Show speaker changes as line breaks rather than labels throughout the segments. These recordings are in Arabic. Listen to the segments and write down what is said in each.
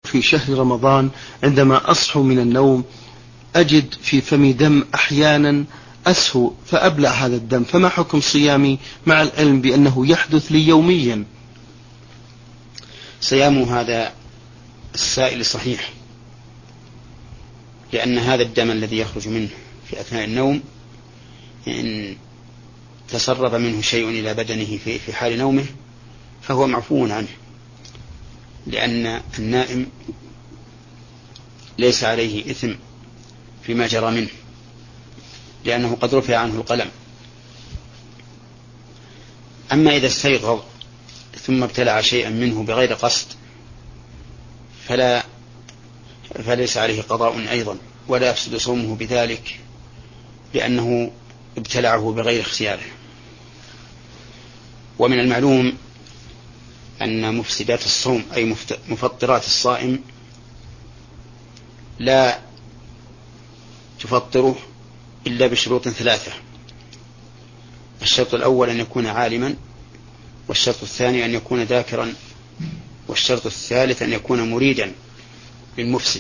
في شهر رمضان عندما أصحو من النوم أجد في فمي دم أحيانا أسهو فأبلع هذا الدم، فما حكم صيامي مع العلم بأنه يحدث لي يوميا؟
صيام هذا السائل صحيح، لأن هذا الدم الذي يخرج منه في أثناء النوم إن تسرب منه شيء إلى بدنه في حال نومه فهو معفو عنه، لأن النائم ليس عليه إثم فيما جرى منه، لأنه قد رفع عنه القلم. أما إذا استيقظ ثم ابتلع شيئا منه بغير قصد فليس عليه قضاء أيضا، ولا يفسد صومه بذلك، لأنه ابتلعه بغير اختياره. ومن المعلوم أن مفسدات الصوم أي مفطرات الصائم لا تفطره إلا بشروط ثلاثة: الشرط الأول أن يكون عالما، والشرط الثاني أن يكون ذاكرا، والشرط الثالث أن يكون مريدا للمفسد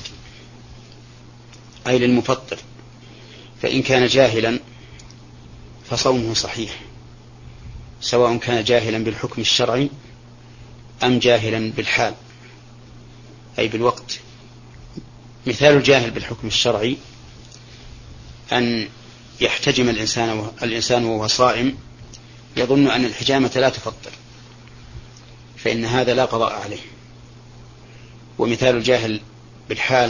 أي للمفطر. فإن كان جاهلا فصومه صحيح، سواء كان جاهلا بالحكم الشرعي أم جاهلا بالحال أي بالوقت. مثال الجاهل بالحكم الشرعي أن يحتجم الإنسان وهو صائم يظن أن الحجامة لا تفطر، فإن هذا لا قضاء عليه. ومثال الجاهل بالحال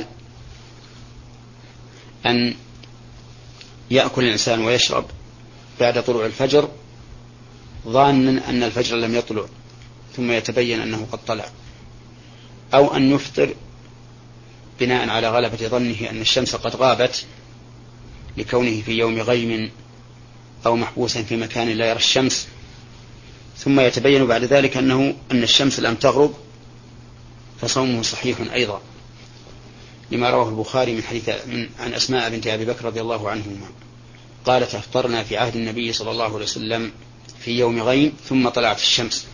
أن يأكل الإنسان ويشرب بعد طلوع الفجر ظانا أن الفجر لم يطلع ثم يتبين أنه قد طلع، أو أن يفطر بناء على غلبة ظنه أن الشمس قد غابت لكونه في يوم غيم أو محبوسا في مكان لا يرى الشمس، ثم يتبين بعد ذلك أن الشمس لم تغرب، فصومه صحيح أيضا، لما رواه البخاري عن أسماء بنت أبي بكر رضي الله عنهما قالت: أفطرنا في عهد النبي صلى الله عليه وسلم في يوم غيم ثم طلعت الشمس.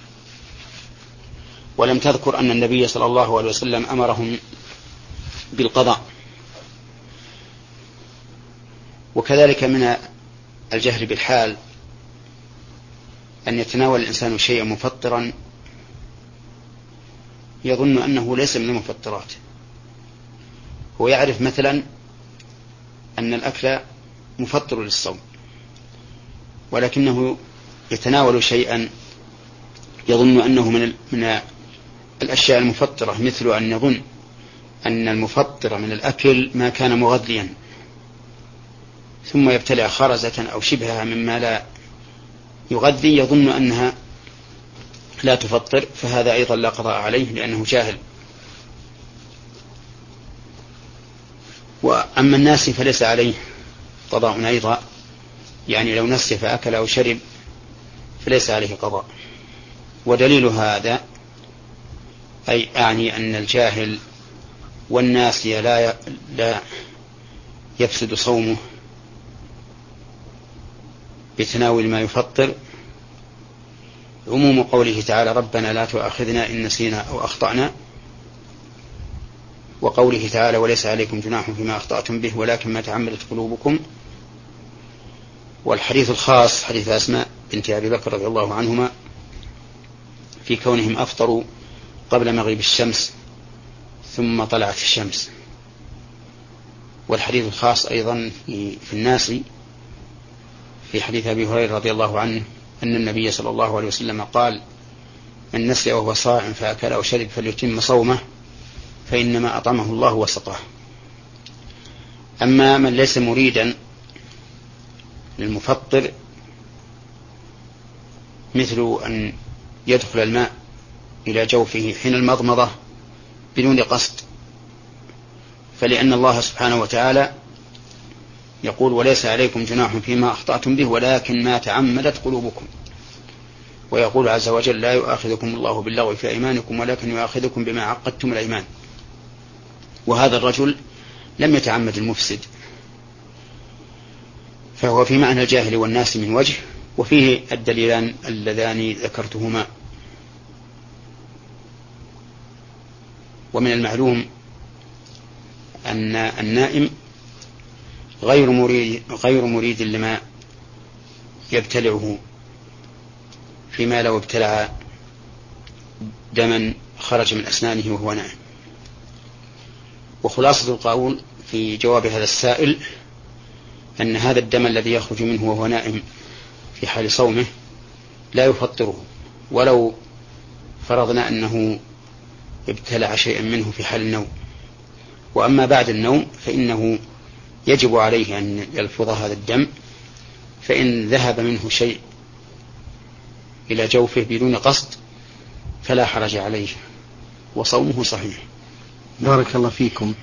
ولم تذكر أن النبي صلى الله عليه وسلم أمرهم بالقضاء. وكذلك من الجهل بالحال أن يتناول الإنسان شيئا مفطرا يظن أنه ليس من المفطرات. هو يعرف مثلا أن الأكل مفطر للصوم، ولكنه يتناول شيئا يظن أنه من الأشياء المفطرة، مثل أن يظن أن المفطر من الأكل ما كان مغذيا، ثم يبتلع خرزة أو شبهها مما لا يغذي يظن أنها لا تفطر، فهذا أيضا لا قضاء عليه لأنه جاهل. وأما الناس فليس عليه قضاء أيضا، يعني لو نسي فأكل أو شرب فليس عليه قضاء. ودليل هذا أي أعني أن الجاهل والناسي لا يفسد صومه بتناول ما يفطر، عموم قوله تعالى: ربنا لا تؤاخذنا إن نسينا أو أخطأنا، وقوله تعالى: وليس عليكم جناح فيما أخطأتم به ولكن ما تعمدت قلوبكم. والحديث الخاص حديث أسماء بنت أبي بكر رضي الله عنهما في كونهم أفطروا قبل مغيب الشمس ثم طلعت الشمس. والحديث الخاص أيضا في الناس في حديث أبي هريرة رضي الله عنه أن النبي صلى الله عليه وسلم قال: من نسي وهو صائم فأكل أو شرب فليتم صومه فإنما أطعمه الله وسقاه. أما من ليس مريدا للمفطر مثل أن يدخل الماء إلى جوفه حين المضمضة بدون قصد، فلأن الله سبحانه وتعالى يقول: وليس عليكم جناح فيما أخطأتم به ولكن ما تعمدت قلوبكم. ويقول عز وجل: لا يؤاخذكم الله باللغو في أيمانكم ولكن يؤاخذكم بما عقدتم الأيمان. وهذا الرجل لم يتعمد المفسد، فهو في معنى الجاهل والناس من وجه، وفيه الدليلان اللذان ذكرتهما. ومن المعلوم أن النائم غير مريد لما يبتلعه، فيما لو ابتلع دما خرج من أسنانه وهو نائم. وخلاصة القول في جواب هذا السائل أن هذا الدم الذي يخرج منه وهو نائم في حال صومه لا يفطره، ولو فرضنا أنه ابتلع شيئا منه في حال النوم. وأما بعد النوم فإنه يجب عليه أن يلفظ هذا الدم، فإن ذهب منه شيء إلى جوفه بدون قصد فلا حرج عليه وصومه صحيح.
بارك الله فيكم.